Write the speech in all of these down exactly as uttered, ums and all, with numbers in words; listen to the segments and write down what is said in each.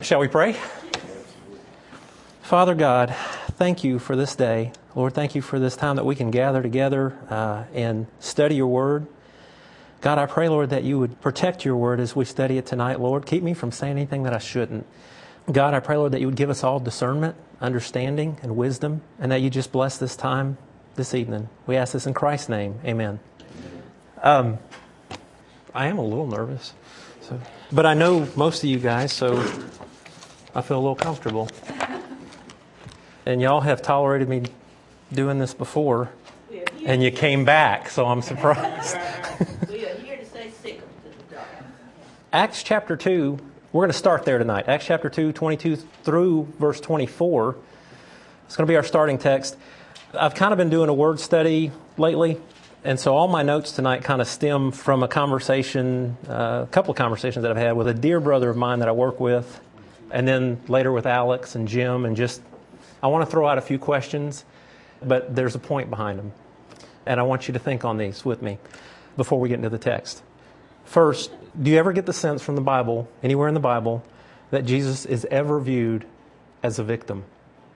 Shall we pray? Father God, thank you for this day. Lord, thank you for this time that we can gather together uh, and study your word. God, I pray, Lord, that you would protect your word as we study it tonight, Lord. Keep me from saying anything that I shouldn't. God, I pray, Lord, that you would give us all discernment, understanding, and wisdom, and that you just bless this time this evening. We ask this in Christ's name. Amen. Um, I am a little nervous, so, but I know most of you guys, so I feel a little comfortable. And y'all have tolerated me doing this before, and you came back, so I'm surprised. We are here to say sick to the doctor. Acts chapter two, we're going to start there tonight. Acts chapter two, twenty-two through verse twenty-four. It's going to be our starting text. I've kind of been doing a word study lately, and so all my notes tonight kind of stem from a conversation, uh, a couple of conversations that I've had with a dear brother of mine that I work with, and then later with Alex and Jim, and just, I want to throw out a few questions, but there's a point behind them. And I want you to think on these with me before we get into the text. First, do you ever get the sense from the Bible, anywhere in the Bible, that Jesus is ever viewed as a victim?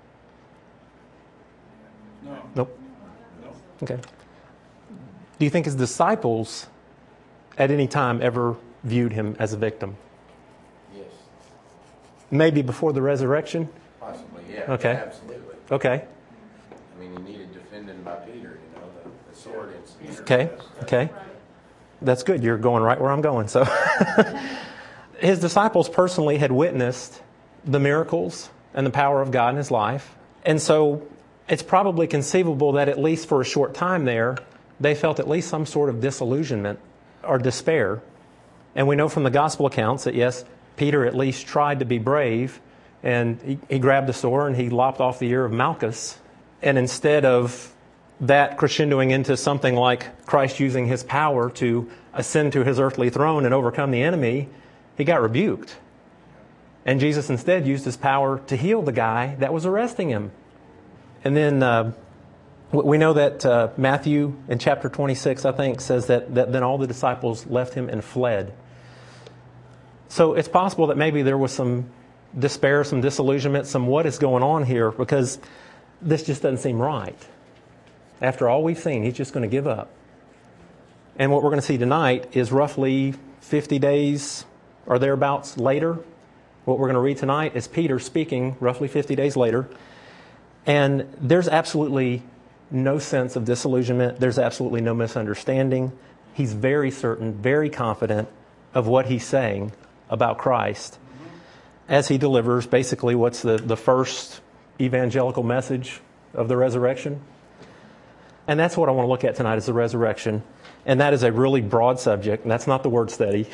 No. Nope. No. Okay. Do you think his disciples at any time ever viewed him as a victim? Yes. Maybe before the resurrection? Possibly, yeah. Okay. Absolutely. Okay. I mean, he needed defending by Peter, you know, the, the sword in Peter. Okay. Okay. That's good. You're going right where I'm going. So his disciples personally had witnessed the miracles and the power of God in his life. And so it's probably conceivable that at least for a short time there, they felt at least some sort of disillusionment or despair. And we know from the gospel accounts that, yes, Peter at least tried to be brave, and he, he grabbed the sword and he lopped off the ear of Malchus. And instead of that crescendoing into something like Christ using his power to ascend to his earthly throne and overcome the enemy, he got rebuked. And Jesus instead used his power to heal the guy that was arresting him. And then uh, we know that uh, Matthew in chapter twenty-six, I think, says that, that then all the disciples left him and fled. So it's possible that maybe there was some despair, some disillusionment, some what is going on here, because this just doesn't seem right. After all we've seen, he's just going to give up. And what we're going to see tonight is roughly fifty days or thereabouts later. What we're going to read tonight is Peter speaking roughly fifty days later. And there's absolutely no sense of disillusionment. There's absolutely no misunderstanding. He's very certain, very confident of what he's saying about Christ as he delivers basically what's the, the first evangelical message of the resurrection. And that's what I want to look at tonight, is the resurrection. And that is a really broad subject, and that's not the word study.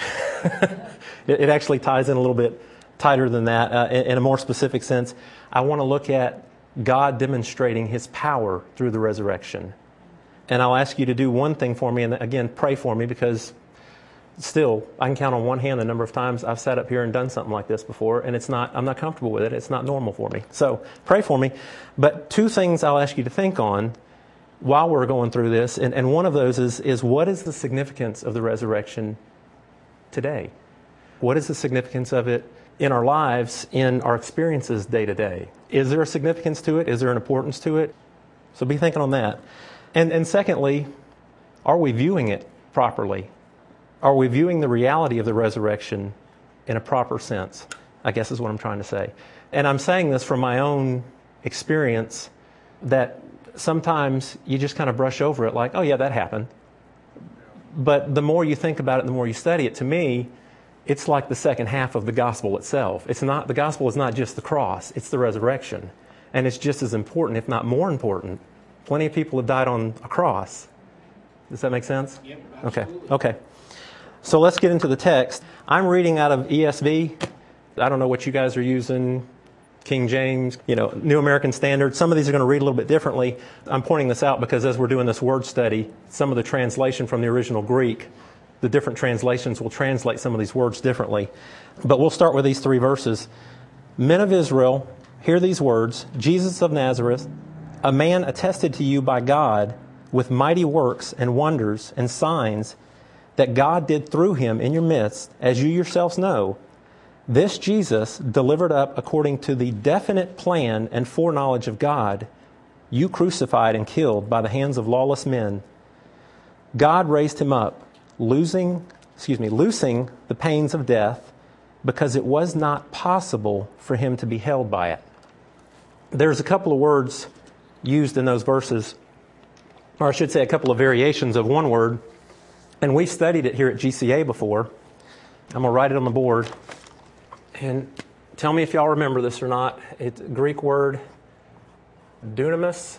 it, it actually ties in a little bit tighter than that. Uh, in, in a more specific sense, I want to look at God demonstrating his power through the resurrection. And I'll ask you to do one thing for me, and again, pray for me, because still, I can count on one hand the number of times I've sat up here and done something like this before, and it's not, I'm not comfortable with it. It's not normal for me. So pray for me. But two things I'll ask you to think on while we're going through this, and, and one of those is, is what is the significance of the resurrection today? What is the significance of it in our lives, in our experiences day to day? Is there a significance to it? Is there an importance to it? So be thinking on that. And, and secondly, are we viewing it properly? Are we viewing the reality of the resurrection in a proper sense? I guess is what I'm trying to say. And I'm saying this from my own experience, that sometimes you just kind of brush over it like, oh yeah, that happened. But the more you think about it, the more you study it, to me, it's like the second half of the gospel itself. It's not, the gospel is not just the cross, it's the resurrection. And it's just as important, if not more important. Plenty of people have died on a cross. Does that make sense? Yep, okay. Okay. So let's get into the text. I'm reading out of E S V. I don't know what you guys are using. King James, you know, New American Standard. Some of these are going to read a little bit differently. I'm pointing this out because as we're doing this word study, some of the translation from the original Greek, the different translations will translate some of these words differently. But we'll start with these three verses. Men of Israel, hear these words. Jesus of Nazareth, a man attested to you by God with mighty works and wonders and signs that God did through him in your midst, as you yourselves know, This Jesus, delivered up according to the definite plan and foreknowledge of God, you crucified and killed by the hands of lawless men. God raised him up, losing, excuse me, loosing the pains of death, because it was not possible for him to be held by it. There's a couple of words used in those verses, or I should say a couple of variations of one word, and we studied it here at G C A before. I'm going to write it on the board, and tell me if y'all remember this or not. It's a Greek word, dunamis.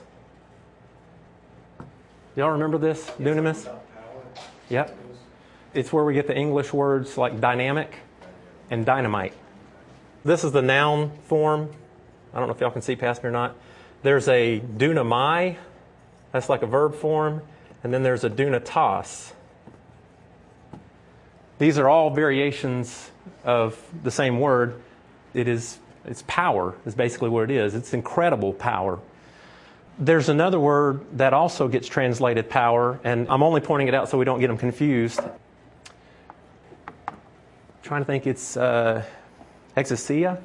Y'all remember this? Dunamis? Yep. It's where we get the English words like dynamic and dynamite. This is the noun form. I don't know if y'all can see past me or not. There's a dunamai. That's like a verb form. And then there's a dunatos. These are all variations of the same word. It is, it's power is basically what it is. It's incredible power. There's another word that also gets translated power, and I'm only pointing it out so we don't get them confused. I'm trying to think, it's uh, exousia.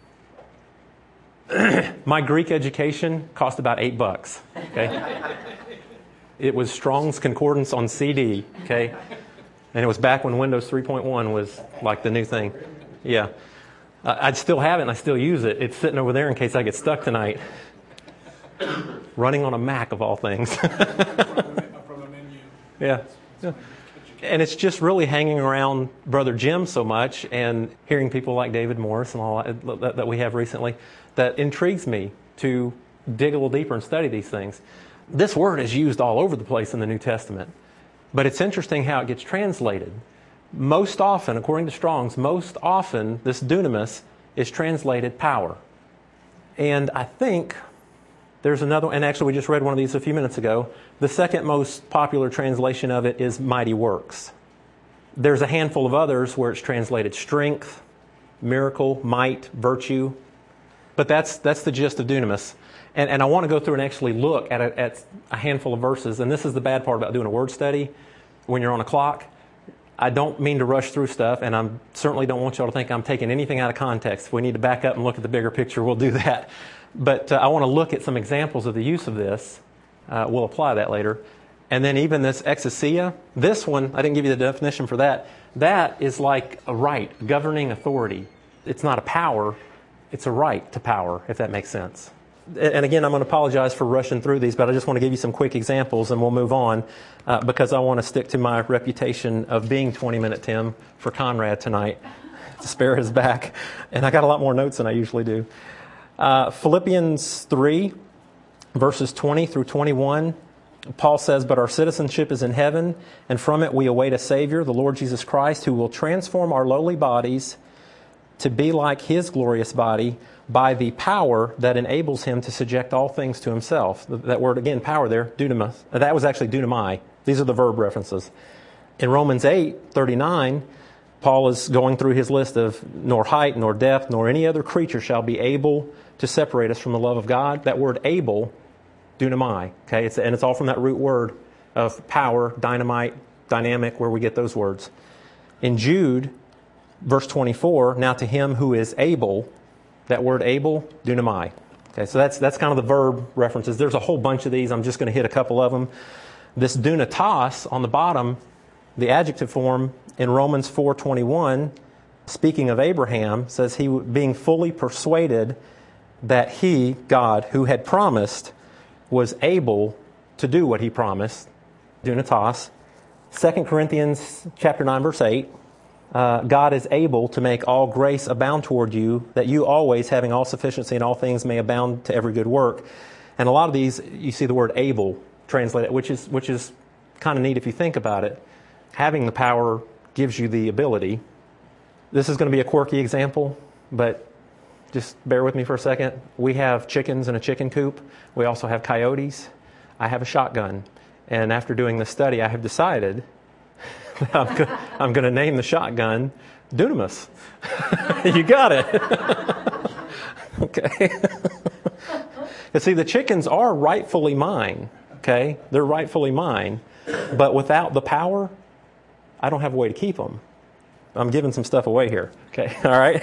My Greek education cost about eight bucks. Okay, it was Strong's Concordance on C D. Okay, and it was back when Windows three point one was like the new thing. Yeah, uh, I'd still have it and I still use it. It's sitting over there in case I get stuck tonight. Running on a Mac of all things. From a menu. Yeah. yeah. And it's just really hanging around Brother Jim so much and hearing people like David Morris and all that, that we have recently that intrigues me to dig a little deeper and study these things. This word is used all over the place in the New Testament, but it's interesting how it gets translated. Most often, according to Strong's, most often this dunamis is translated power. And I think there's another, and actually we just read one of these a few minutes ago. The second most popular translation of it is mighty works. There's a handful of others where it's translated strength, miracle, might, virtue. But that's that's the gist of dunamis. And, and I want to go through and actually look at a, at a handful of verses. And this is the bad part about doing a word study when you're on a clock. I don't mean to rush through stuff, and I certainly don't want y'all to think I'm taking anything out of context. If we need to back up and look at the bigger picture, we'll do that. But uh, I want to look at some examples of the use of this. Uh, we'll apply that later. And then even this exousia, this one, I didn't give you the definition for that. That is like a right, governing authority. It's not a power, it's a right to power, if that makes sense. And again, I'm going to apologize for rushing through these, but I just want to give you some quick examples and we'll move on uh, because I want to stick to my reputation of being twenty-minute Tim for Conrad tonight to spare his back. And I got a lot more notes than I usually do. Uh, Philippians three, verses twenty through twenty-one, Paul says, "But our citizenship is in heaven, and from it we await a Savior, the Lord Jesus Christ, who will transform our lowly bodies to be like His glorious body by the power that enables Him to subject all things to Himself." That word, again, power there, dunamis. That was actually dunamai. These are the verb references. In Romans eight thirty-nine, Paul is going through his list of nor height, nor depth, nor any other creature shall be able to separate us from the love of God. That word able, dunamai, okay, it's, and it's all from that root word of power, dynamite, dynamic, where we get those words. In Jude, verse twenty-four, now to him who is able, that word able, dunamai. Okay, so that's that's kind of the verb references. There's a whole bunch of these. I'm just going to hit a couple of them. This dunatos on the bottom, the adjective form in Romans four twenty-one, speaking of Abraham, says he being fully persuaded that he, God, who had promised, was able to do what he promised, dunatos. Second Corinthians chapter nine, verse eight, uh, God is able to make all grace abound toward you, that you always, having all sufficiency in all things, may abound to every good work. And a lot of these, you see the word able translated, which is which is kind of neat if you think about it. Having the power gives you the ability. This is going to be a quirky example, but just bear with me for a second. We have chickens in a chicken coop. We also have coyotes. I have a shotgun. And after doing this study, I have decided that I'm, go- I'm going to name the shotgun Dunamis. You got it. Okay. You see, the chickens are rightfully mine. Okay? They're rightfully mine. But without the power, I don't have a way to keep them. I'm giving some stuff away here. Okay, all right.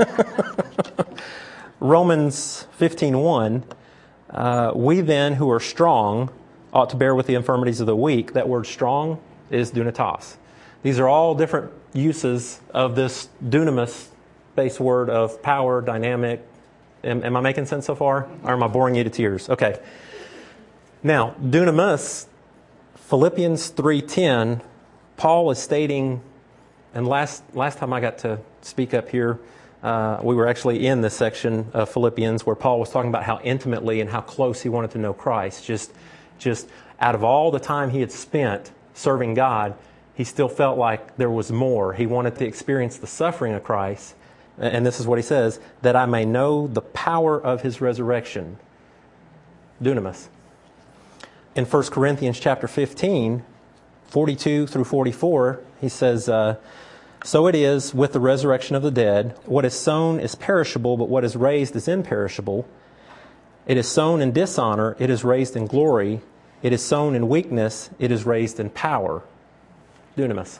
Romans fifteen one. Uh, we then who are strong ought to bear with the infirmities of the weak. That word strong is dunatos. These are all different uses of this dunamis-based word of power, dynamic. Am, am I making sense so far? Or am I boring you to tears? Okay. Now, dunamis, Philippians three ten, Paul is stating, and last last time I got to speak up here, uh, we were actually in this section of Philippians where Paul was talking about how intimately and how close he wanted to know Christ. Just, just out of all the time he had spent serving God, he still felt like there was more. He wanted to experience the suffering of Christ. And this is what he says, that I may know the power of his resurrection. Dunamis. In First Corinthians chapter fifteen, forty-two through forty-four, he says, uh, so it is with the resurrection of the dead. What is sown is perishable, but what is raised is imperishable. It is sown in dishonor, it is raised in glory. It is sown in weakness, it is raised in power. Dunamis.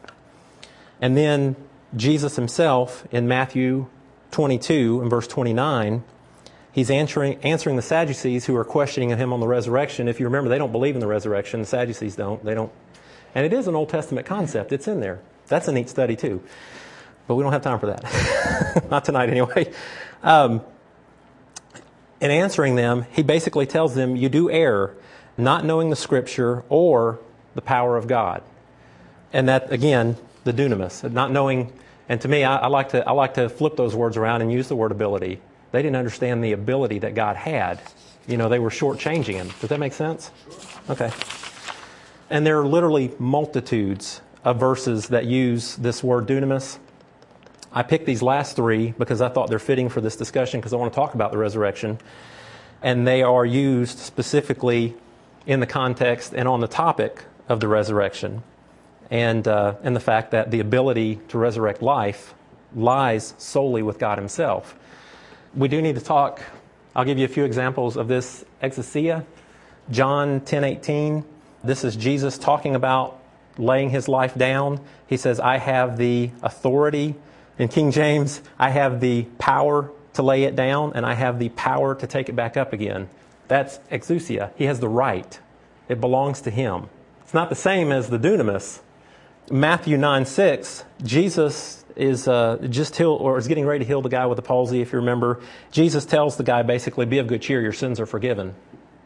And then Jesus himself in Matthew twenty-two and verse twenty-nine, he's answering answering the Sadducees who are questioning him on the resurrection. If you remember, they don't believe in the resurrection. The Sadducees don't. They don't. And it is an Old Testament concept. It's in there. That's a neat study too. But we don't have time for that. Not tonight anyway. Um, in answering them, he basically tells them, you do err, not knowing the Scripture or the power of God. And that, again, the dunamis, not knowing. And to me, I, I like to I like to flip those words around and use the word ability. They didn't understand the ability that God had. You know, they were shortchanging him. Does that make sense? Okay. And there are literally multitudes of verses that use this word dunamis. I picked these last three because I thought they're fitting for this discussion because I want to talk about the resurrection. And they are used specifically in the context and on the topic of the resurrection. And, uh, and the fact that the ability to resurrect life lies solely with God himself. We do need to talk, I'll give you a few examples of this exousia. John ten eighteen, this is Jesus talking about laying his life down. He says, I have the authority. In King James, I have the power to lay it down, and I have the power to take it back up again. That's exousia. He has the right. It belongs to him. It's not the same as the dunamis. Matthew nine six, Jesus is uh, just healed, or is getting ready to heal the guy with the palsy, if you remember. Jesus tells the guy basically, be of good cheer, your sins are forgiven.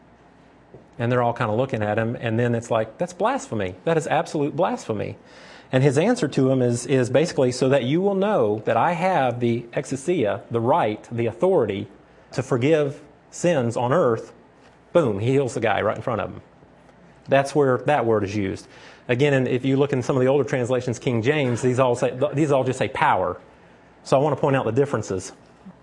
And they're all kind of looking at him, and then it's like, that's blasphemy. That is absolute blasphemy. And his answer to him is, is basically, so that you will know that I have the exousia, the right, the authority to forgive sins on earth. Boom, he heals the guy right in front of him. That's where that word is used. Again, and if you look in some of the older translations, King James, these all say these all just say power. So I want to point out the differences.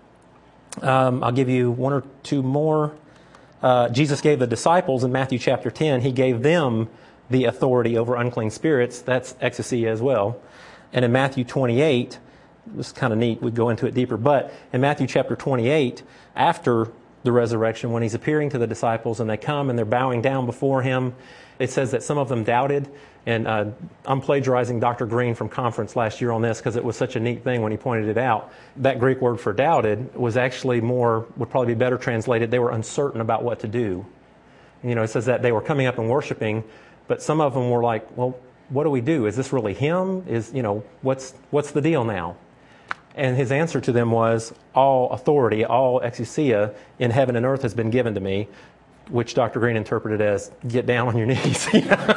Um, I'll give you one or two more. Uh, Jesus gave the disciples in Matthew chapter ten, he gave them the authority over unclean spirits. That's exousia as well. And in Matthew twenty-eight, this is kind of neat, we'd go into it deeper, but in Matthew chapter twenty-eight, after the resurrection, when he's appearing to the disciples and they come and they're bowing down before him, it says that some of them doubted. And uh, I'm plagiarizing Doctor Green from conference last year on this because it was such a neat thing when he pointed it out. That Greek word for doubted was actually more, would probably be better translated, they were uncertain about what to do. You know, it says that they were coming up and worshiping, but some of them were like, well, what do we do? Is this really him? Is, you know, what's what's the deal now? And his answer to them was, all authority, all exousia in heaven and earth has been given to me, which Doctor Green interpreted as, get down on your knees.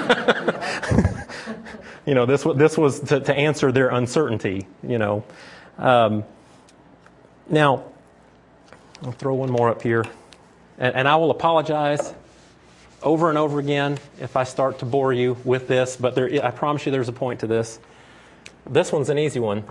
You know, this, this was to, to answer their uncertainty, you know. Um, now, I'll throw one more up here. And, and I will apologize over and over again if I start to bore you with this, but there, I promise you there's a point to this. This one's an easy one.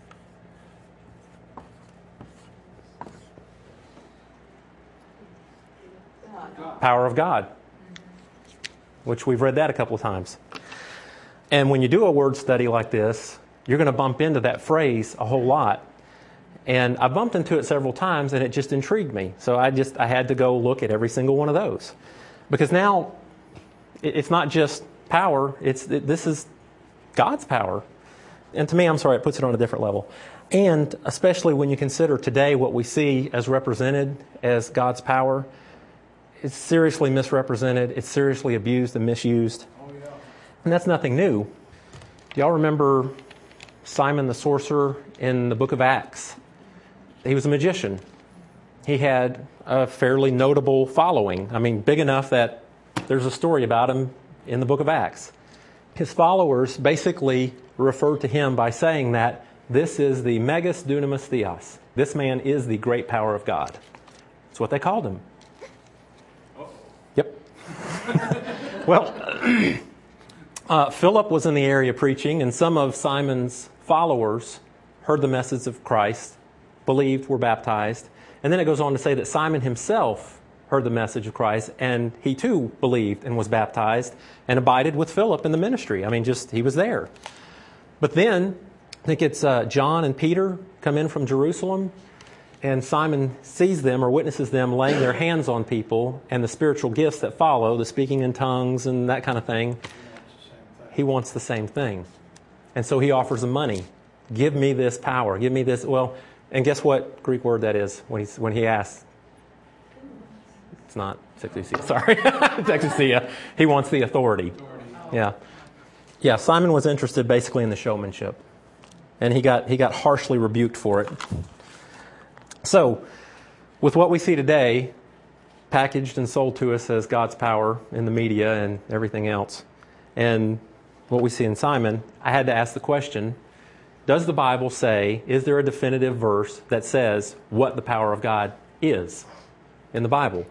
Power of God, which we've read that a couple of times. And when you do a word study like this, you're going to bump into that phrase a whole lot. And I bumped into it several times, and it just intrigued me. So I just I had to go look at every single one of those, because now it's not just power; it's this is God's power. And to me, I'm sorry, it puts it on a different level. And especially when you consider today what we see as represented as God's power, it's seriously misrepresented, it's seriously abused and misused. Oh, yeah. And that's nothing new. Do y'all remember Simon the sorcerer in the book of Acts? He was a magician. He had a fairly notable following. I mean, big enough that there's a story about him in the book of Acts. His followers basically referred to him by saying that this is the megas dunamis theos. This man is the great power of God. That's what they called him. Uh-oh. Yep. Well, uh, Philip was in the area preaching, and some of Simon's followers heard the message of Christ, believed, were baptized. And then it goes on to say that Simon himself heard the message of Christ, and he too believed and was baptized and abided with Philip in the ministry. I mean, just he was there. But then, I think it's uh, John and Peter come in from Jerusalem, and Simon sees them or witnesses them laying their hands on people, and the spiritual gifts that follow, the speaking in tongues and that kind of thing. He wants the same thing. And so he offers them money. Give me this power. Give me this. Well, and guess what Greek word that is when, he's, when he asks? It's not exousia. Sorry. It's exousia. He wants the authority. Yeah. Yeah, Simon was interested basically in the showmanship. And he got he got harshly rebuked for it. So, with what we see today, packaged and sold to us as God's power in the media and everything else, and what we see in Simon, I had to ask the question, does the Bible say, is there a definitive verse that says what the power of God is in the Bible?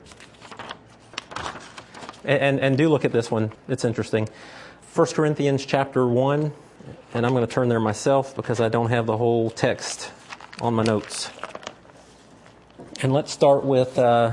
And, and, and do look at this one. It's interesting. First Corinthians chapter one, and I'm going to turn there myself because I don't have the whole text on my notes. And let's start with, uh,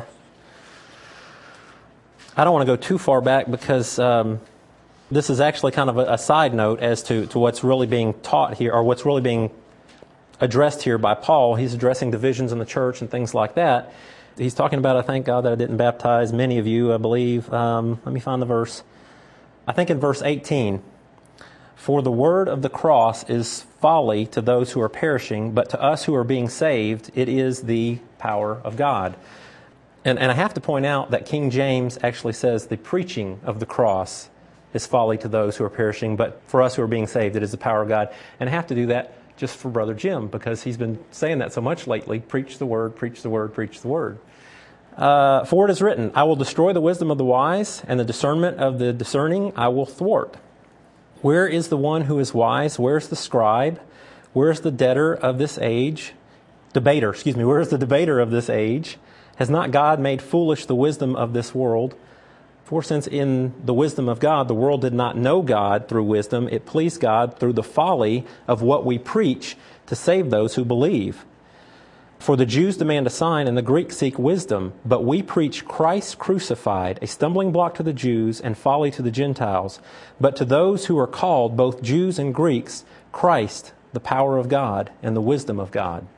I don't want to go too far back because um, this is actually kind of a, a side note as to, to what's really being taught here, or what's really being addressed here by Paul. He's addressing divisions in the church and things like that. He's talking about, I thank God that I didn't baptize many of you, I believe. Um, let me find the verse. I think in verse eighteen, for the word of the cross is folly to those who are perishing, but to us who are being saved, it is the power of God. And, and I have to point out that King James actually says the preaching of the cross is folly to those who are perishing, but for us who are being saved, it is the power of God. And I have to do that just for Brother Jim, because he's been saying that so much lately. Preach the word, preach the word, preach the word. Uh, for it is written, I will destroy the wisdom of the wise, and the discernment of the discerning I will thwart. Where is the one who is wise? Where is the scribe? Where is the debtor of this age? Debater, excuse me, where is the debater of this age? Has not God made foolish the wisdom of this world? For since in the wisdom of God, the world did not know God through wisdom, it pleased God through the folly of what we preach to save those who believe. For the Jews demand a sign and the Greeks seek wisdom, but we preach Christ crucified, a stumbling block to the Jews and folly to the Gentiles. But to those who are called, both Jews and Greeks, Christ, the power of God and the wisdom of God.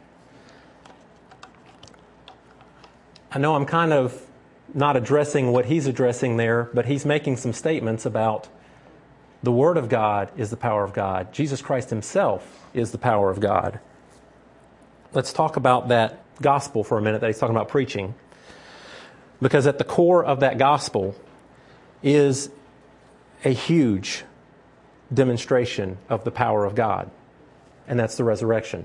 I know I'm kind of not addressing what he's addressing there, but he's making some statements about the Word of God is the power of God. Jesus Christ himself is the power of God. Let's talk about that gospel for a minute that he's talking about preaching. Because at the core of that gospel is a huge demonstration of the power of God. And that's the resurrection.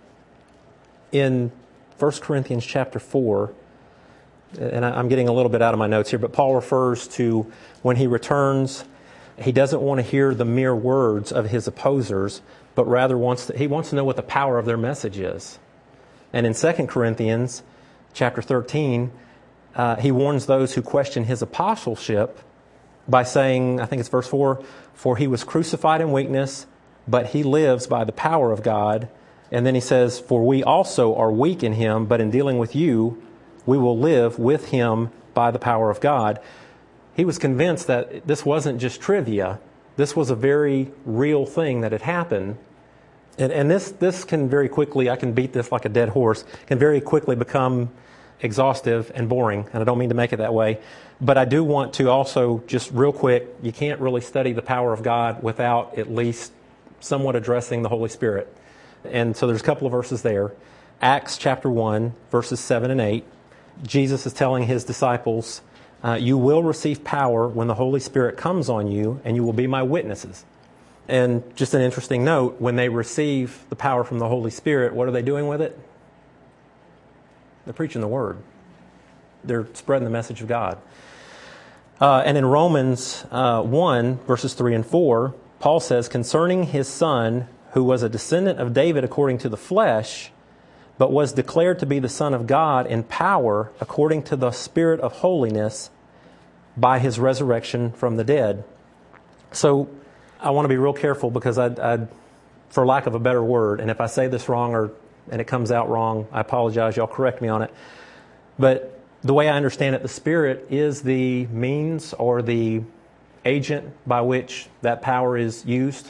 In First Corinthians chapter four, and I'm getting a little bit out of my notes here, but Paul refers to when he returns, he doesn't want to hear the mere words of his opposers, but rather wants to, he wants to know what the power of their message is. And in Second Corinthians chapter thirteen, uh, he warns those who question his apostleship by saying, I think it's verse four, for he was crucified in weakness, but he lives by the power of God. And then he says, for we also are weak in him, but in dealing with you, we will live with him by the power of God. He was convinced that this wasn't just trivia. This was a very real thing that had happened. And, and this, this can very quickly, I can beat this like a dead horse, can very quickly become exhaustive and boring. And I don't mean to make it that way. But I do want to also, just real quick, you can't really study the power of God without at least somewhat addressing the Holy Spirit. And so there's a couple of verses there. Acts chapter one, verses seven and eight. Jesus is telling his disciples, uh, you will receive power when the Holy Spirit comes on you, and you will be my witnesses. And just an interesting note, when they receive the power from the Holy Spirit, what are they doing with it? They're preaching the Word. They're spreading the message of God. Uh, and in Romans uh, one, verses three and four, Paul says, concerning his Son, who was a descendant of David according to the flesh, but was declared to be the Son of God in power according to the Spirit of holiness by his resurrection from the dead. So I want to be real careful because I, I, for lack of a better word, and if I say this wrong or and it comes out wrong, I apologize. Y'all correct me on it. But the way I understand it, the Spirit is the means or the agent by which that power is used.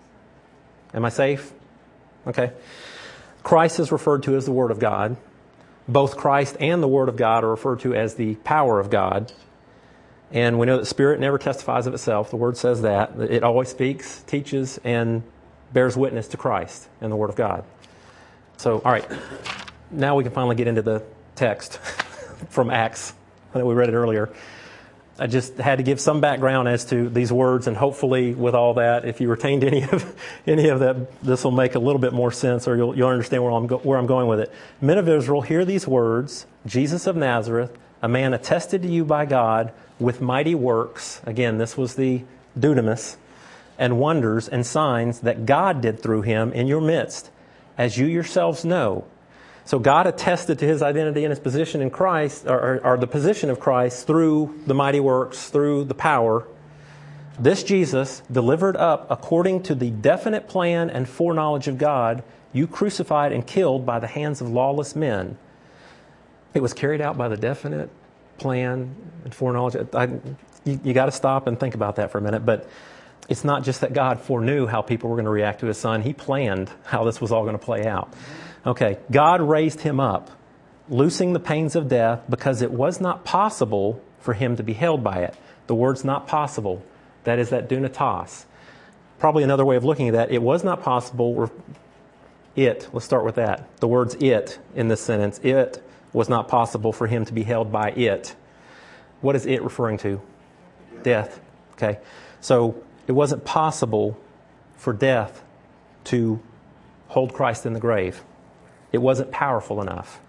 Am I safe? Okay. Christ is referred to as the Word of God. Both Christ and the Word of God are referred to as the power of God. And we know that Spirit never testifies of itself. The Word says that. It always speaks, teaches, and bears witness to Christ and the Word of God. So, all right. Now we can finally get into the text from Acts. I know we read it earlier. I just had to give some background as to these words, and hopefully with all that, if you retained any of any of that, this will make a little bit more sense, or you'll, you'll understand where I'm, go, where I'm going with it. Men of Israel, hear these words, Jesus of Nazareth, a man attested to you by God with mighty works, again, this was the dunamis, and wonders and signs that God did through him in your midst, as you yourselves know. So God attested to his identity and his position in Christ, or, or the position of Christ through the mighty works, through the power. This Jesus, delivered up according to the definite plan and foreknowledge of God, you crucified and killed by the hands of lawless men. It was carried out by the definite plan and foreknowledge. I, you you got to stop and think about that for a minute. But it's not just that God foreknew how people were going to react to his Son. He planned how this was all going to play out. Okay, God raised him up, loosing the pains of death, because it was not possible for him to be held by it. The word's not possible. That is that dunatos. Probably another way of looking at that, it was not possible, it, let's start with that. The word's it in this sentence. It was not possible for him to be held by it. What is it referring to? Death. Okay, so it wasn't possible for death to hold Christ in the grave. It wasn't powerful enough.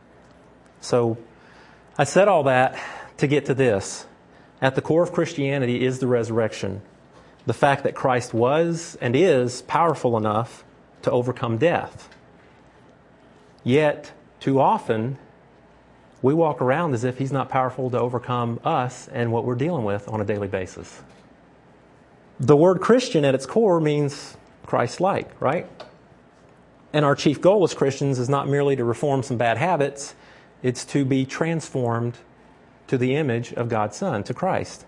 So I said all that to get to this. At the core of Christianity is the resurrection. The fact that Christ was and is powerful enough to overcome death. Yet, too often, we walk around as if he's not powerful to overcome us and what we're dealing with on a daily basis. The word Christian at its core means Christ-like, right? And our chief goal as Christians is not merely to reform some bad habits, it's to be transformed to the image of God's Son, to Christ.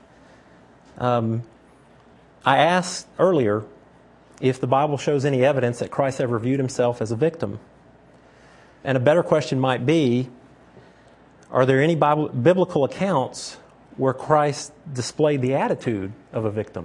Um, I asked earlier if the Bible shows any evidence that Christ ever viewed himself as a victim. And a better question might be, are there any Bible, biblical accounts where Christ displayed the attitude of a victim?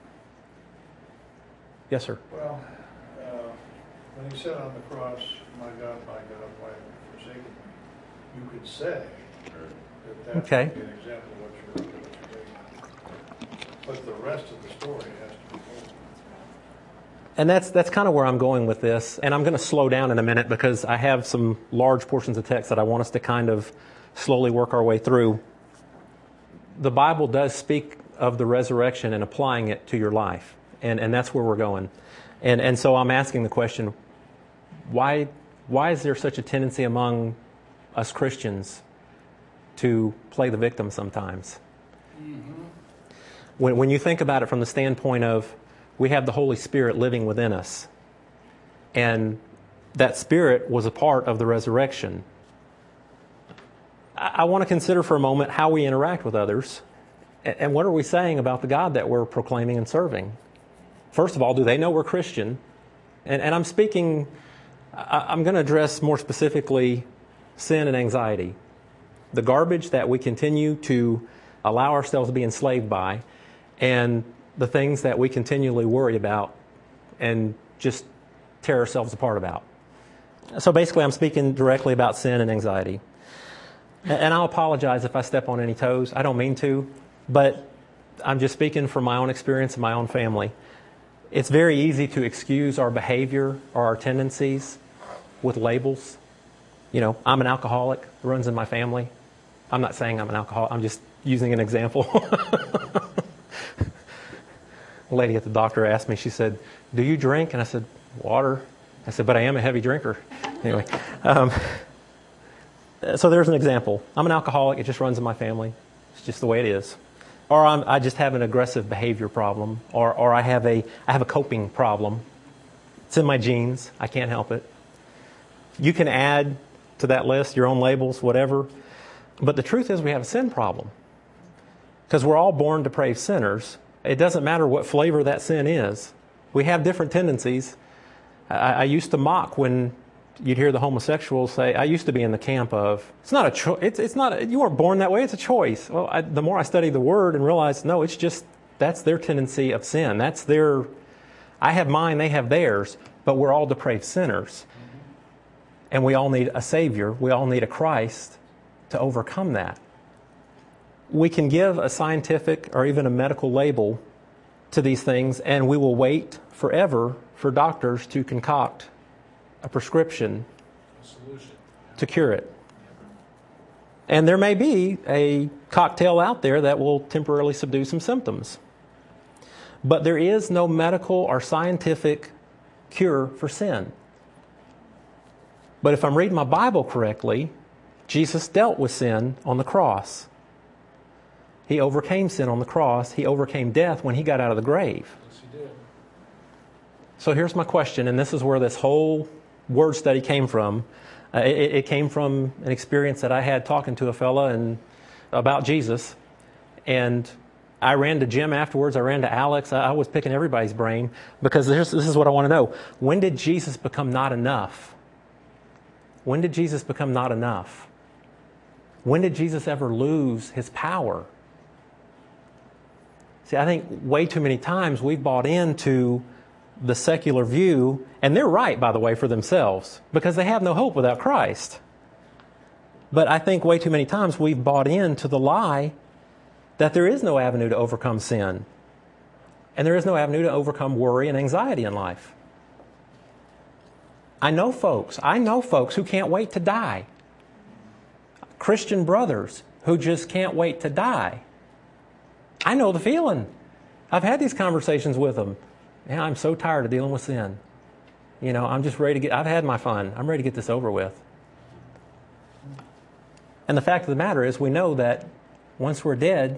Yes, sir. Well, uh, when he said on the cross, my God, my God, why have you forsaken me? You could say that that Okay. would be an example of what you're, what you're doing. But the rest of the story has to be told. And that's that's kind of where I'm going with this. And I'm going to slow down in a minute because I have some large portions of text that I want us to kind of slowly work our way through. The Bible does speak of the resurrection and applying it to your life. And and that's where we're going. And and so I'm asking the question, why why is there such a tendency among us Christians to play the victim sometimes? Mm-hmm. When when you think about it from the standpoint of we have the Holy Spirit living within us, and that Spirit was a part of the resurrection. I, I want to consider for a moment how we interact with others, and, and what are we saying about the God that we're proclaiming and serving? First of all, do they know we're Christian? And, and I'm speaking, I, I'm going to address more specifically sin and anxiety, the garbage that we continue to allow ourselves to be enslaved by, and the things that we continually worry about and just tear ourselves apart about. So basically, I'm speaking directly about sin and anxiety. And I'll apologize if I step on any toes. I don't mean to, but I'm just speaking from my own experience and my own family. It's very easy to excuse our behavior or our tendencies with labels. You know, I'm an alcoholic, it runs in my family. I'm not saying I'm an alcoholic, I'm just using an example. A lady at the doctor asked me, she said, "Do you drink?" And I said, "Water." I said, "But I am a heavy drinker." Anyway, um, so there's an example. I'm an alcoholic, it just runs in my family. It's just the way it is. Or I'm, I just have an aggressive behavior problem, or, or I have a I have a coping problem. It's in my genes, I can't help it. You can add to that list your own labels, whatever. But the truth is we have a sin problem. Because we're all born depraved sinners. It doesn't matter what flavor that sin is. We have different tendencies. I, I used to mock when you'd hear the homosexuals say, I used to be in the camp of, it's not a choice, it's, it's not, a, you weren't born that way, it's a choice. Well, I, the more I studied the Word and realized, no, it's just, that's their tendency of sin. That's their, I have mine, they have theirs, but we're all depraved sinners. And we all need a Savior, we all need a Christ to overcome that. We can give a scientific or even a medical label to these things, and we will wait forever for doctors to concoct a prescription to cure it. And there may be a cocktail out there that will temporarily subdue some symptoms. But there is no medical or scientific cure for sin. But if I'm reading my Bible correctly, Jesus dealt with sin on the cross. He overcame sin on the cross. He overcame death when He got out of the grave. Yes, He did. So here's my question, and this is where this whole word study came from. Uh, it, it came from an experience that I had talking to a fella and about Jesus. And I ran to Jim afterwards. I ran to Alex. I, I was picking everybody's brain because this, this is what I want to know. When did Jesus become not enough? When did Jesus become not enough? When did Jesus ever lose His power? See, I think way too many times we've bought into the secular view, and they're right, by the way, for themselves, because they have no hope without Christ. But I think way too many times we've bought into the lie that there is no avenue to overcome sin, and there is no avenue to overcome worry and anxiety in life. I know folks, I know folks who can't wait to die. Christian brothers who just can't wait to die. I know the feeling. I've had these conversations with them. Man, I'm so tired of dealing with sin. You know, I'm just ready to get, I've had my fun. I'm ready to get this over with. And the fact of the matter is, we know that once we're dead,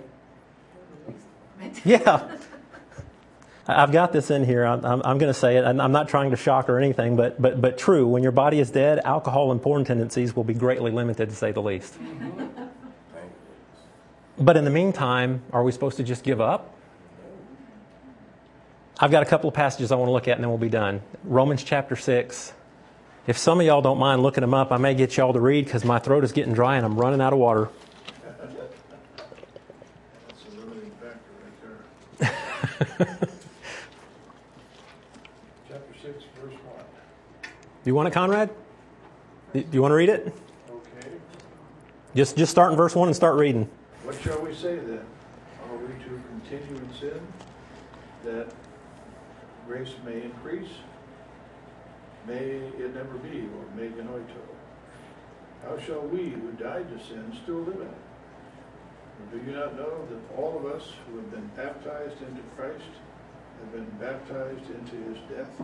yeah. I've got this in here. I'm, I'm, I'm going to say it. I'm not trying to shock or anything, but, but, but true. When your body is dead, alcohol and porn tendencies will be greatly limited, to say the least. But in the meantime, are we supposed to just give up? I've got a couple of passages I want to look at, and then we'll be done. Romans chapter six. If some of y'all don't mind looking them up, I may get y'all to read because my throat is getting dry and I'm running out of water. That's a limiting factor right there. Chapter six, verse one. Do you want it, Conrad? Do you want to read it? Okay. Just, just start in verse one and start reading. What shall we say then? Are we to continue in sin, that grace may increase? May it never be, or me genoito. How shall we who died to sin still live in it? Or do you not know that all of us who have been baptized into Christ have been baptized into His death?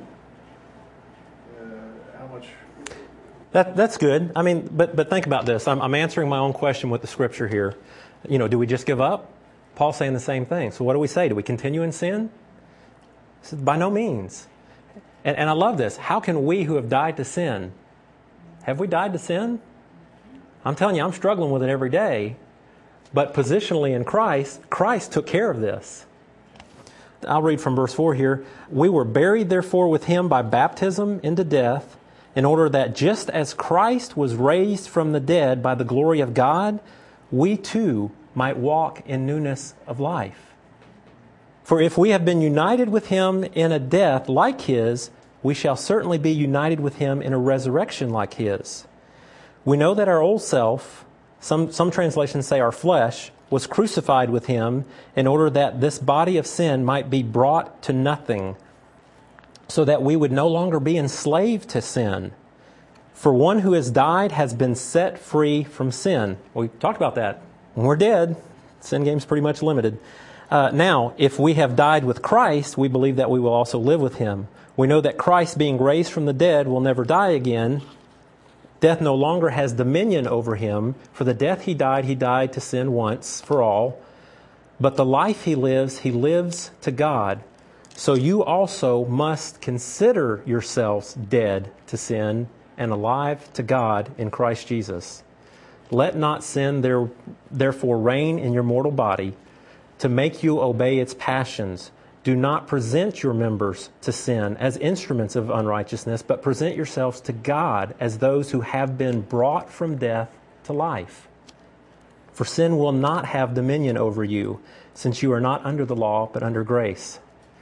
Uh, how much... That, that's good. I mean, but, but think about this. I'm, I'm answering my own question with the scripture here. You know, do we just give up? Paul's saying the same thing. So what do we say? Do we continue in sin? He said, by no means. And, and I love this. How can we who have died to sin, have we died to sin? I'm telling you, I'm struggling with it every day. But positionally in Christ, Christ took care of this. I'll read from verse four here. We were buried, therefore, with Him by baptism into death, in order that just as Christ was raised from the dead by the glory of God, we too might walk in newness of life. For if we have been united with him in a death like his, we shall certainly be united with him in a resurrection like his. We know that our old self, some, some translations say our flesh, was crucified with him in order that this body of sin might be brought to nothing, so that we would no longer be enslaved to sin. For one who has died has been set free from sin. We talked about that. When we're dead, sin game's pretty much limited. Uh, now, if we have died with Christ, we believe that we will also live with him. We know that Christ, being raised from the dead, will never die again. Death no longer has dominion over him. For the death he died, he died to sin once for all. But the life he lives, he lives to God. So you also must consider yourselves dead to sin and alive to God in Christ Jesus. Let not sin there, therefore reign in your mortal body to make you obey its passions. Do not present your members to sin as instruments of unrighteousness, but present yourselves to God as those who have been brought from death to life. For sin will not have dominion over you, since you are not under the law, but under grace.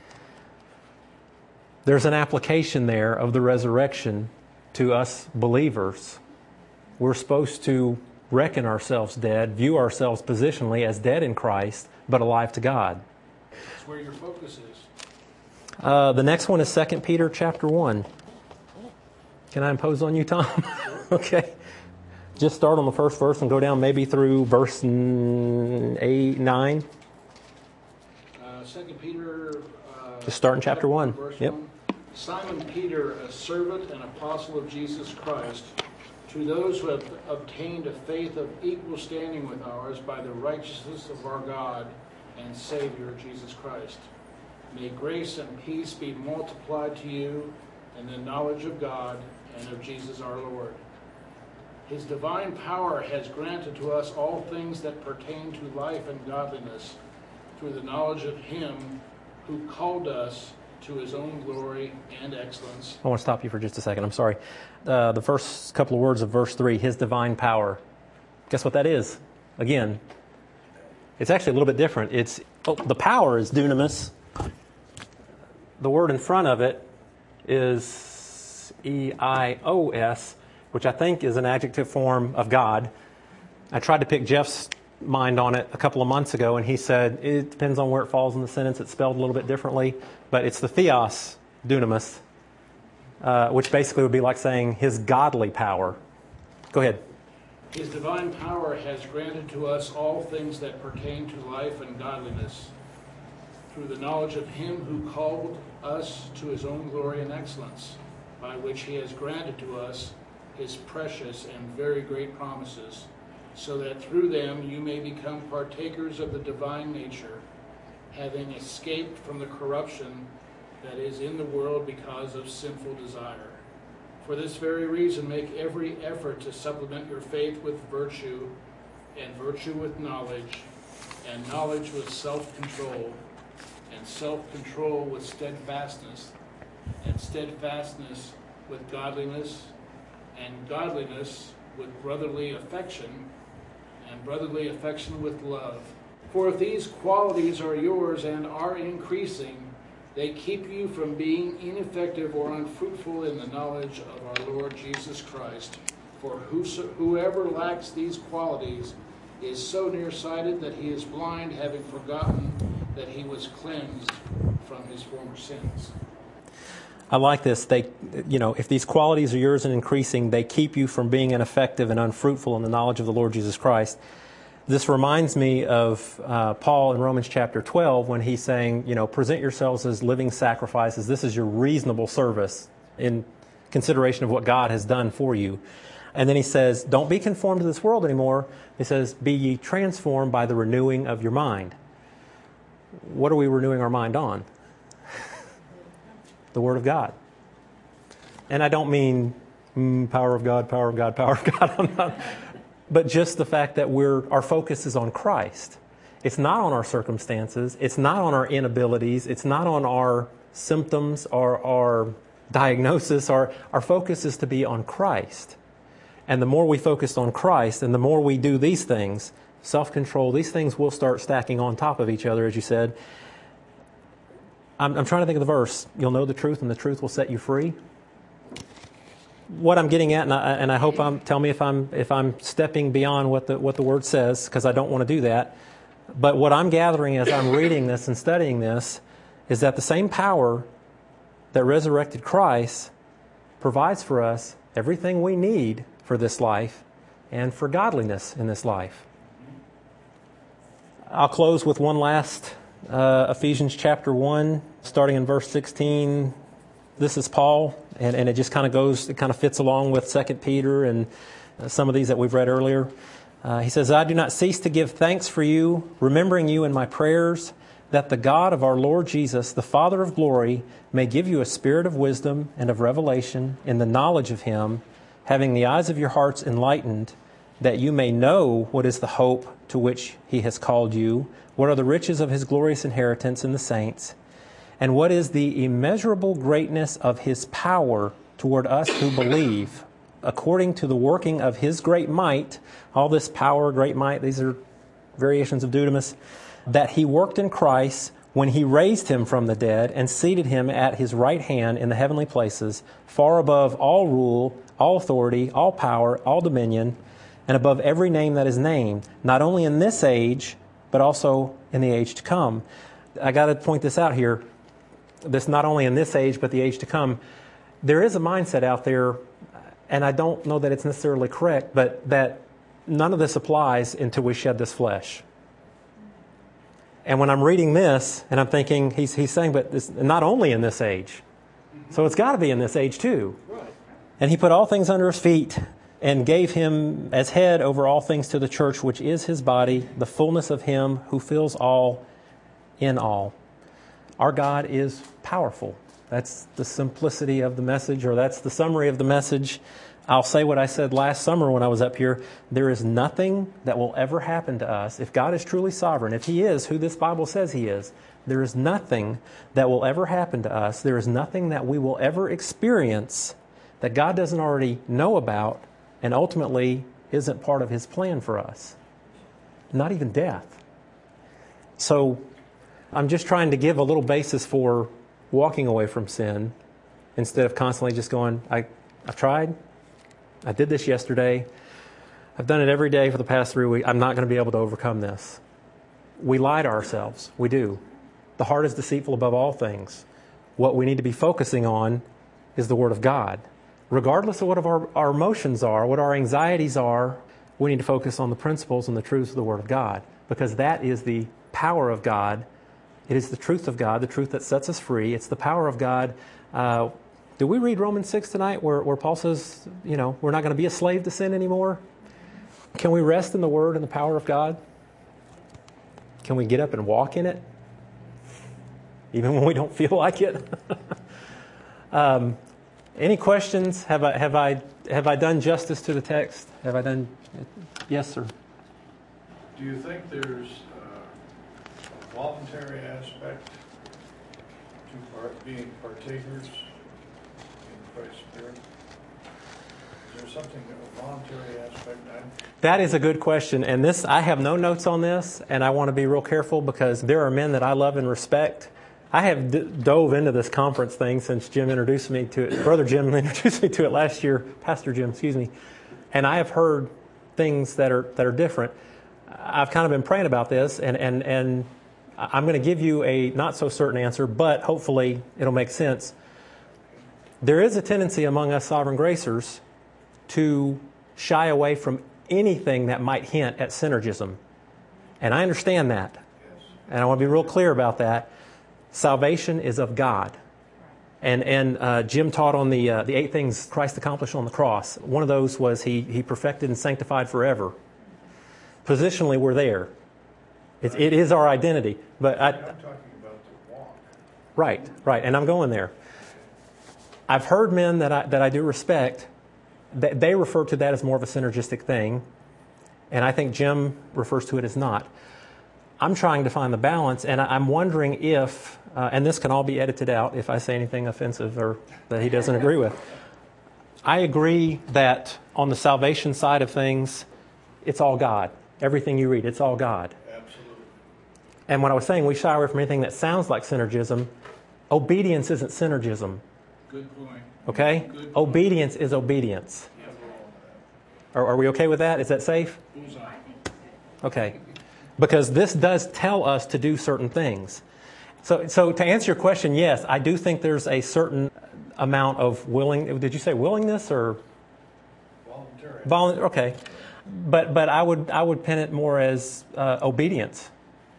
There's an application there of the resurrection to us believers. We're supposed to reckon ourselves dead, view ourselves positionally as dead in Christ, but alive to God. That's where your focus is. Uh, the next one is Second Peter chapter one. Can I impose on you, Tom? Okay. Just start on the first verse and go down maybe through verse eight, nine. Uh, Second Peter. Uh, Just start in chapter one. Verse Yep. one. Simon Peter, a servant and apostle of Jesus Christ, to those who have obtained a faith of equal standing with ours by the righteousness of our God and Savior Jesus Christ. May grace and peace be multiplied to you in the knowledge of God and of Jesus our Lord. His divine power has granted to us all things that pertain to life and godliness through the knowledge of him who called us to his own glory and excellence. I want to stop you for just a second. I'm sorry. Uh, the first couple of words of verse three, his divine power. Guess what that is? Again, it's actually a little bit different. It's oh, the power is dunamis. The word in front of it is E I O S, which I think is an adjective form of God. I tried to pick Jeff's mind on it a couple of months ago, and he said it depends on where it falls in the sentence. It's spelled a little bit differently, but it's the theos dunamis, uh, which basically would be like saying his godly power. Go ahead. His divine power has granted to us all things that pertain to life and godliness through the knowledge of him who called us to his own glory and excellence, by which he has granted to us his precious and very great promises, so that through them you may become partakers of the divine nature, having escaped from the corruption that is in the world because of sinful desire. For this very reason, make every effort to supplement your faith with virtue, and virtue with knowledge, and knowledge with self-control, and self-control with steadfastness, and steadfastness with godliness, and godliness with brotherly affection, and brotherly affection with love. For if these qualities are yours and are increasing, they keep you from being ineffective or unfruitful in the knowledge of our Lord Jesus Christ. For whoso, whoever lacks these qualities is so nearsighted that he is blind, having forgotten that he was cleansed from his former sins. I like this. They, you know, if these qualities are yours and increasing, they keep you from being ineffective and unfruitful in the knowledge of the Lord Jesus Christ. This reminds me of uh, Paul in Romans chapter twelve when he's saying, you know, present yourselves as living sacrifices. This is your reasonable service in consideration of what God has done for you. And then he says, don't be conformed to this world anymore. He says, be ye transformed by the renewing of your mind. What are we renewing our mind on? The Word of God. And I don't mean mm, power of God, power of God, power of God. I'm not, but just the fact that we're our focus is on Christ. It's not on our circumstances. It's not on our inabilities. It's not on our symptoms or our diagnosis. Our, our focus is to be on Christ. And the more we focus on Christ and the more we do these things, self-control, these things will start stacking on top of each other, as you said. I'm, I'm trying to think of the verse. You'll know the truth, and the truth will set you free. What I'm getting at, and I, and I hope I'm tell me if I'm if I'm stepping beyond what the what the word says, because I don't want to do that. But what I'm gathering as I'm reading this and studying this is that the same power that resurrected Christ provides for us everything we need for this life and for godliness in this life. I'll close with one last uh, Ephesians chapter one, starting in verse sixteen. This is Paul, and, and it just kind of goes, it kind of fits along with Second Peter and uh, some of these that we've read earlier. Uh, he says, I do not cease to give thanks for you, remembering you in my prayers, that the God of our Lord Jesus, the Father of glory, may give you a spirit of wisdom and of revelation in the knowledge of Him, having the eyes of your hearts enlightened, that you may know what is the hope to which He has called you, what are the riches of His glorious inheritance in the saints, and what is the immeasurable greatness of His power toward us who believe, according to the working of His great might. All this power, great might, these are variations of dunamis, that He worked in Christ when He raised Him from the dead and seated Him at His right hand in the heavenly places, far above all rule, all authority, all power, all dominion, and above every name that is named, not only in this age, but also in the age to come. I got to point this out here. This not only in this age, but the age to come. There is a mindset out there, and I don't know that it's necessarily correct, but that none of this applies until we shed this flesh. And when I'm reading this, and I'm thinking, he's, he's saying, but this, not only in this age. So it's got to be in this age too. And He put all things under His feet and gave Him as head over all things to the church, which is His body, the fullness of Him who fills all in all. Our God is powerful. That's the simplicity of the message, or that's the summary of the message. I'll say what I said last summer when I was up here. There is nothing that will ever happen to us. If God is truly sovereign, if He is who this Bible says He is, there is nothing that will ever happen to us. There is nothing that we will ever experience that God doesn't already know about and ultimately isn't part of His plan for us. Not even death. So I'm just trying to give a little basis for walking away from sin instead of constantly just going, I, I've tried. I did this yesterday. I've done it every day for the past three weeks. I'm not going to be able to overcome this. We lie to ourselves. We do. The heart is deceitful above all things. What we need to be focusing on is the Word of God. Regardless of what our, our emotions are, what our anxieties are, we need to focus on the principles and the truths of the Word of God, because that is the power of God. It is the truth of God, the truth that sets us free. It's the power of God. Uh, did we read Romans six tonight where, where Paul says, you know, we're not going to be a slave to sin anymore? Can we rest in the Word and the power of God? Can we get up and walk in it? Even when we don't feel like it? um, any questions? Have I, have I, have I done justice to the text? Have I done? Yes, sir. Do you think there's uh, a voluntary aspect to part, being partakers in Christ's Spirit? Is there something, a voluntary aspect? I'm That is a good question. And this, I have no notes on this, and I want to be real careful because there are men that I love and respect. I have d- dove into this conference thing since Jim introduced me to it. Brother Jim introduced me to it last year, Pastor Jim, excuse me. And I have heard things that are that are different. I've kind of been praying about this, and, and, and I'm going to give you a not so certain answer, but hopefully it'll make sense. There is a tendency among us sovereign gracers to shy away from anything that might hint at synergism. And I understand that. And I want to be real clear about that. Salvation is of God. And and uh, Jim taught on the uh, the eight things Christ accomplished on the cross. One of those was he he perfected and sanctified forever. Positionally, we're there. It, it is our identity. But I, I'm talking about the walk. right, right, and I'm going there. I've heard men that I that I do respect. That they refer to that as more of a synergistic thing, and I think Jim refers to it as not. I'm trying to find the balance, and I'm wondering if, uh, and this can all be edited out if I say anything offensive or that he doesn't agree with. I agree that on the salvation side of things, it's all God. Everything you read, it's all God. Absolutely. And when I was saying we shy away from anything that sounds like synergism, Obedience isn't synergism, Good point. okay? Good point. Obedience is obedience. Yep. Are, are we okay with that? Is that safe? Bullseye. Okay. Because this does tell us to do certain things. So, so to answer your question, yes, I do think there's a certain amount of willing, did you say willingness or? Voluntary. Volunteer, okay. But, but I would, I would pin it more as uh, obedience.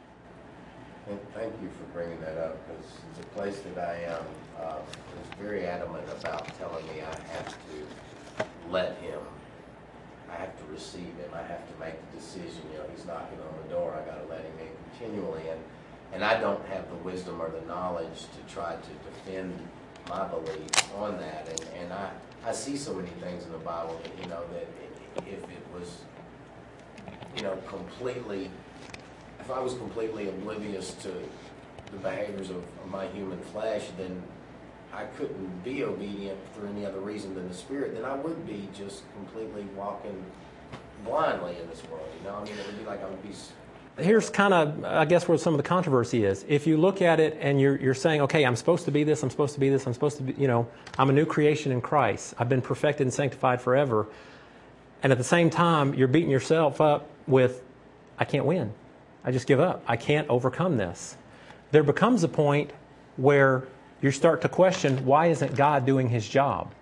And thank you for bringing that up, because the place that I am uh, is very adamant about telling me I have to let him, I have to receive him, I have to make the decision. You know, he's knocking on the door, I got to let him in continually. And, and I don't have the wisdom or the knowledge to try to defend my belief on that. And, and I, I see so many things in the Bible that, you know, that if it was, you know, completely, if I was completely oblivious to the behaviors of, of my human flesh, then I couldn't be obedient for any other reason than the Spirit. Then I would be just completely walking blindly in this world. You know, I mean, it would be like I would be. Here's kind of, I guess, where some of the controversy is. If you look at it and you're you're saying, okay, I'm supposed to be this, I'm supposed to be this, I'm supposed to be, you know, I'm a new creation in Christ. I've been perfected and sanctified forever. And at the same time, you're beating yourself up with, I can't win. I just give up. I can't overcome this. There becomes a point where you start to question, why isn't God doing his job?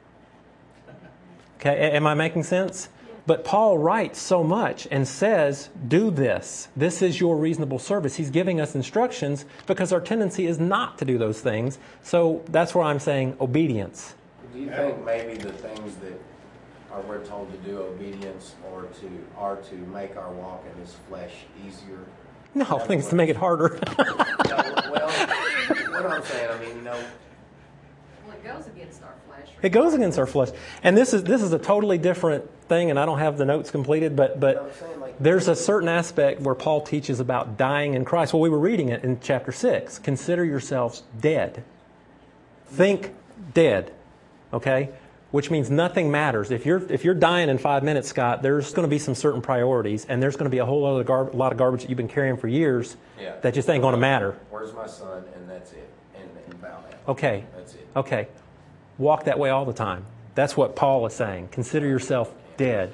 Okay, am I making sense? But Paul writes so much and says, do this. This is your reasonable service. He's giving us instructions because our tendency is not to do those things. So that's where I'm saying obedience. Do you think maybe the things that are we're told to do, obedience, or to are to make our walk in this flesh easier? No, I think it's to make it harder. No, well, what I'm saying, I mean, you know, Well, it goes against our flesh. It goes against our flesh. And this is this is a totally different thing, and I don't have the notes completed, but but I'm saying, like, there's a certain aspect where Paul teaches about dying in Christ. Well, we were reading it in chapter six. Consider yourselves dead. Think dead. Okay? Which means nothing matters. If you're if you're dying in five minutes, Scott, there's going to be some certain priorities, and there's going to be a whole other gar- lot of garbage that you've been carrying for years yeah. that just ain't going to matter. Where's my son? And that's it. And, and bow down. Okay. That's it. Okay. Walk that way all the time. That's what Paul is saying. Consider yourself dead.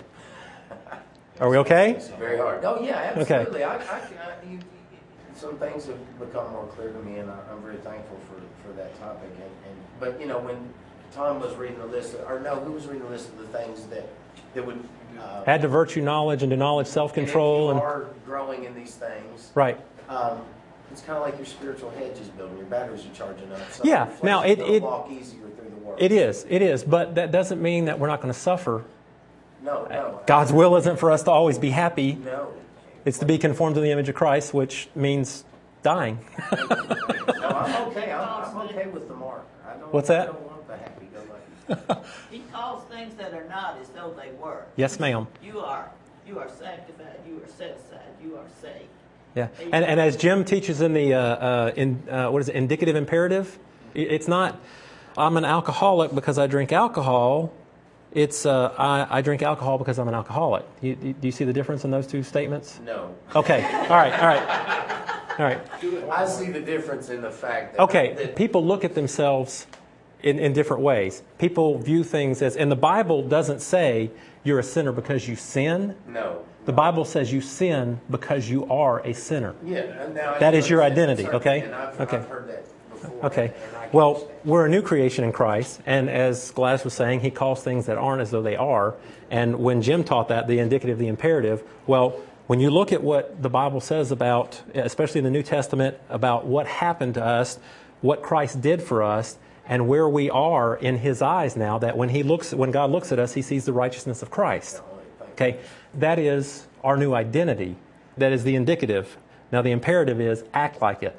Are we okay? It's very hard. Oh yeah, Okay. absolutely. I, I, I, you, some things have become more clear to me, and I, I'm very thankful for, for that topic. And, and but you know, when Tom was reading the list, or no, who was reading the list of the things that that would uh, Add to virtue knowledge, and to knowledge self-control. And And, if you are growing in these things, right. um, it's kind of like your spiritual hedge is building. Your batteries are charging up. So Yeah, your flesh now is it- gonna it- walk easier through the world. It is. It is. But that doesn't mean that we're not going to suffer. No, no. God's will isn't for us to always be happy. No. It's to be conformed to the image of Christ, which means dying. No, I'm okay. I'm, I'm okay with the mark. I don't, What's that? I don't want the happy-go-lucky. He calls things that are not as though they were. Yes, ma'am. You are, you are sanctified, you are set aside, you are saved. Yeah. And, and as Jim teaches in the, uh, uh, in, uh, what is it, indicative imperative, it, it's not, I'm an alcoholic because I drink alcohol. It's, uh, I, I drink alcohol because I'm an alcoholic. You, you, do you see the difference in those two statements? No. Okay. All right. All right. All right. I see the difference in the fact that... Okay. that People look at themselves in, in different ways. People view things as, and the Bible doesn't say you're a sinner because you sin. No. The Bible says you sin because you are a sinner. Yeah. and Now I That do is your understand, identity, certainly, okay? And I've, Okay. I've heard that before. Okay. and I can Well, understand. we're a new creation in Christ, and as Gladys was saying, he calls things that aren't as though they are. And when Jim taught that, the indicative, the imperative, well, when you look at what the Bible says about, especially in the New Testament, about what happened to us, what Christ did for us, and where we are in his eyes now, that when he looks, when God looks at us, he sees the righteousness of Christ. Okay, that is our new identity. That is the indicative. Now the imperative is act like it.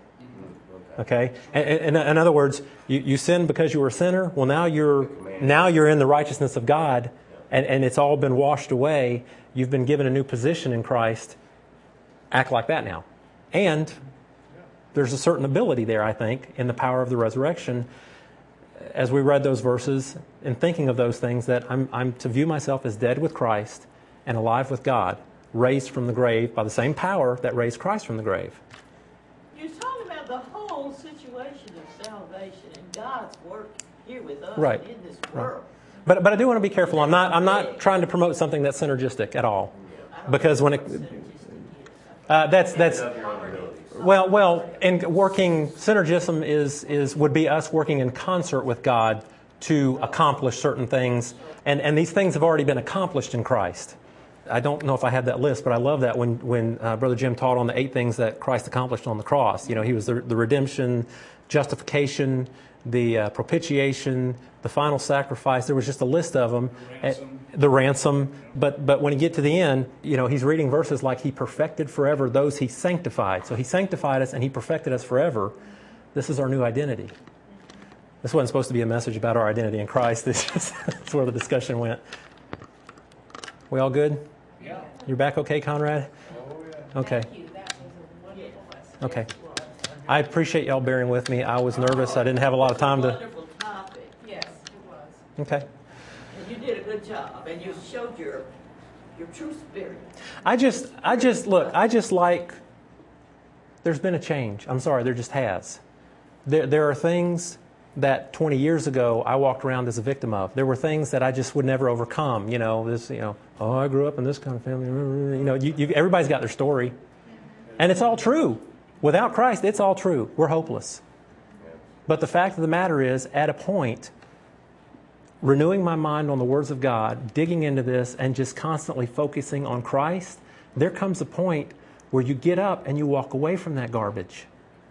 Okay, and, and in other words, you, you sinned because you were a sinner. Well, now you're now you're in the righteousness of God, and, and it's all been washed away. You've been given a new position in Christ. Act like that now, and there's a certain ability there, I think, in the power of the resurrection. As we read those verses and thinking of those things, that I'm, I'm to view myself as dead with Christ and alive with God, raised from the grave by the same power that raised Christ from the grave. You're talking about the whole situation of salvation. salvation and God's work here with us Right. in this Right. world. But but I do want to be careful. I'm not I'm not trying to promote something that's synergistic at all, I don't because know when it what synergistic is. uh, that's that's Of your own abilities. well well and working synergism is is would be us working in concert with God to accomplish certain things, and and these things have already been accomplished in Christ. I don't know if I had that list, but I love that when when uh, Brother Jim taught on the eight things that Christ accomplished on the cross. You know, he was the, the redemption, justification, the uh, propitiation, the final sacrifice. There was just a list of them. The ransom. Uh, the ransom. But but when you get to the end, you know, he's reading verses like he perfected forever those he sanctified. So he sanctified us and he perfected us forever. This is our new identity. This wasn't supposed to be a message about our identity in Christ. This is, that's where the discussion went. We all good? Yeah. You're back okay, Conrad? Oh, yeah. Okay. Thank you, that was a wonderful lesson. Okay. I appreciate y'all bearing with me. I was nervous. I didn't have a lot of time to... Wonderful topic. Yes, it was. Okay. And you did a good job, and you showed your your true spirit. I just, I just, look, I just like... There's been a change. I'm sorry, there just has. There, there are things that twenty years ago I walked around as a victim of. There were things that I just would never overcome. You know, this, you know, oh, I grew up in this kind of family. You know, you, you, everybody's got their story. And it's all true. Without Christ, it's all true. We're hopeless. But the fact of the matter is, at a point, renewing my mind on the words of God, digging into this, and just constantly focusing on Christ, there comes a point where you get up and you walk away from that garbage.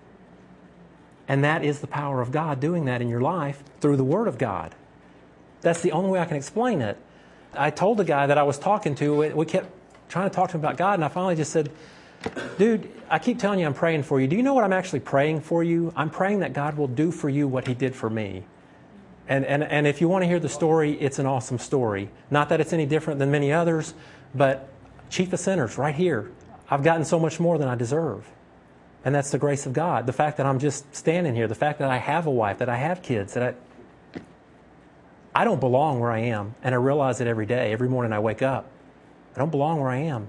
And that is the power of God doing that in your life through the Word of God. That's the only way I can explain it. I told the guy that I was talking to, we kept trying to talk to him about God, and I finally just said, dude, I keep telling you I'm praying for you. Do you know what I'm actually praying for you? I'm praying that God will do for you what He did for me. And, and, and if you want to hear the story, it's an awesome story. Not that it's any different than many others, but chief of sinners, right here. I've gotten so much more than I deserve. And that's the grace of God. The fact that I'm just standing here, the fact that I have a wife, that I have kids, that I, I don't belong where I am. And I realize it every day, every morning I wake up. I don't belong where I am.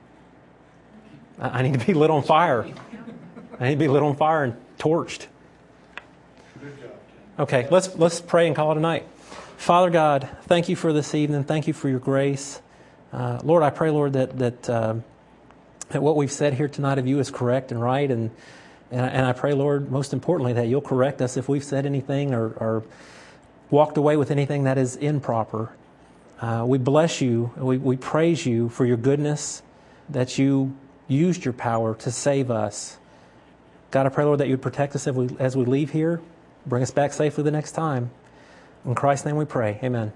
I, I need to be lit on fire. I need to be lit on fire and torched. Good job, Tim. Okay, let's let's pray and call it a night. Father God, thank you for this evening. Thank you for your grace. Uh, Lord, I pray, Lord, that that uh, that what we've said here tonight of you is correct and right. And, and, and I pray, Lord, most importantly, that you'll correct us if we've said anything or, or walked away with anything that is improper. Uh, we bless you. We, we praise you for your goodness, that you used your power to save us. God, I pray, Lord, that you'd protect us as we, as we leave here. Bring us back safely the next time. In Christ's name we pray. Amen.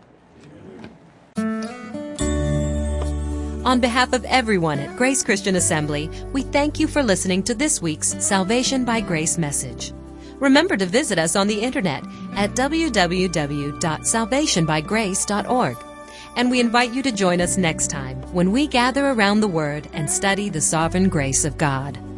On behalf of everyone at Grace Christian Assembly, we thank you for listening to this week's Salvation by Grace message. Remember to visit us on the internet at w w w dot salvation by grace dot org. And we invite you to join us next time when we gather around the Word and study the sovereign grace of God.